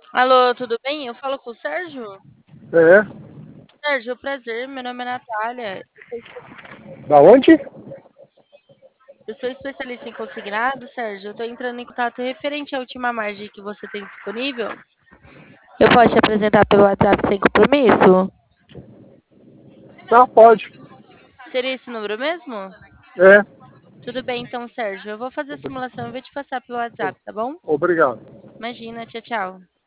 Alô, tudo bem? Eu falo com o Sérgio? É, Sérgio, prazer, meu nome é Natália. da onde? Eu sou especialista em consignado, Sérgio. Eu estou entrando em contato referente à última margem que você tem disponível. Eu posso te apresentar pelo WhatsApp sem compromisso? Ah, pode. Seria esse número mesmo? É, Tudo bem, então, Sérgio. Eu vou fazer a simulação e vou te passar pelo WhatsApp, tá bom? obrigado. Imagina, tchau, tchau.